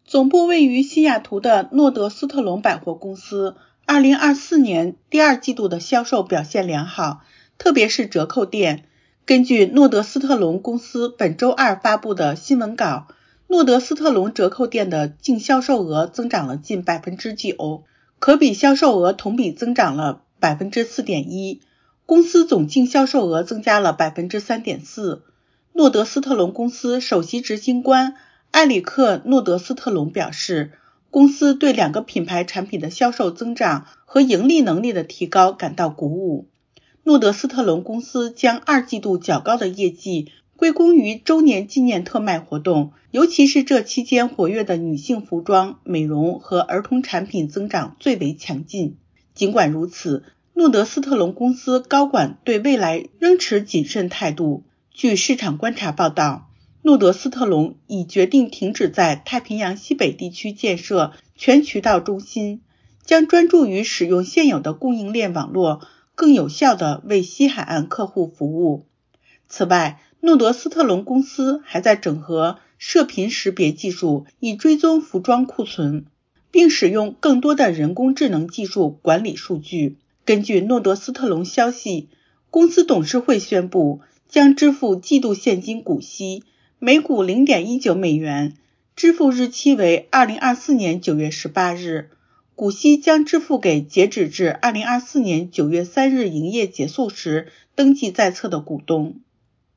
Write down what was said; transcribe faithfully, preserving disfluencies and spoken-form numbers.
总部位于西雅图的诺德斯特隆百货公司二零二四年第二季度的销售表现良好，特别是折扣店。根据诺德斯特隆公司本周二发布的新闻稿，诺德斯特隆折扣店的净销售额增长了近 百分之九， 可比销售额同比增长了 百分之四点一， 公司总净销售额增加了 百分之三点四。 诺德斯特隆公司首席执行官埃里克·诺德斯特隆表示，公司对两个品牌产品的销售增长和盈利能力的提高感到鼓舞。诺德斯特隆公司将二季度较高的业绩归功于周年纪念特卖活动，尤其是这期间活跃的女性服装、美容和儿童产品增长最为强劲。尽管如此，诺德斯特隆公司高管对未来仍持谨慎态度。据市场观察报道，诺德斯特隆已决定停止在太平洋西北地区建设全渠道中心，将专注于使用现有的供应链网络，更有效地为西海岸客户服务。此外，诺德斯特隆公司还在整合射频识别技术，以追踪服装库存，并使用更多的人工智能技术管理数据。根据诺德斯特隆消息，公司董事会宣布将支付季度现金股息每股 零点一九美元，支付日期为二零二四年九月十八日。股息将支付给截止至二零二四年九月三日营业结束时登记在册的股东。